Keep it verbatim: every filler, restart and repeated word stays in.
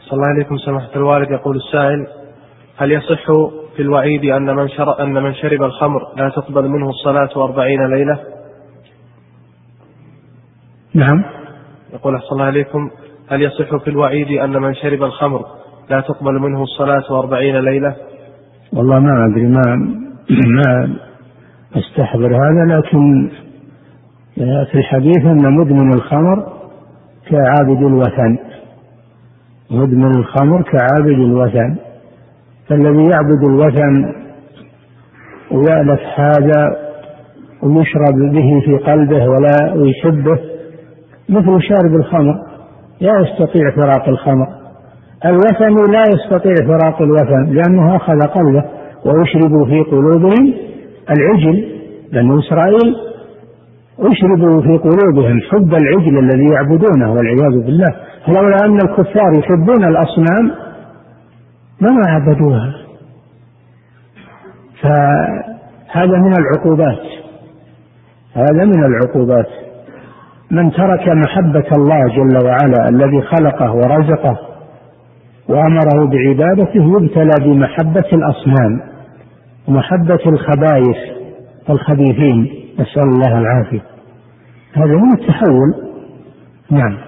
صلى الله عليكم سماحة الوالد. يقول السائل: هل يصح في الوعيد أن من, شر... أن من شرب الخمر لا تقبل منه الصلاة أربعين ليلة؟ نعم. يقول صلى الله عليكم: هل يصح في الوعيد أن من شرب الخمر لا تقبل منه الصلاة أربعين ليلة؟ والله ما أدري، ما ما استحضر هذا، لكن في الحديث أن مدمن الخمر كعابد الوثن، مدمن الخمر كعابد الوثن، فالذي يعبد الوثن ويألف هذا ويشرب به في قلبه ولا ويحبه مثل شارب الخمر، لا يستطيع فراق الخمر. الوثن لا يستطيع فراق الوثن لأنه أخذ قلبه. ويشربوا في قلوبهم العجل، بنو إسرائيل أشربوا في قلوبهم حب العجل الذي يعبدونه والعياذ بالله. فلولا أن الكفار يحبون الأصنام ما عبدوها. فهذا من العقوبات، هذا من العقوبات. من ترك محبة الله جل وعلا الذي خلقه ورزقه وأمره بعبادته يبتلى بمحبة الأصنام ومحبة الخبائث والخبيثين، نسأل الله العافية. هذا من التحول. نعم.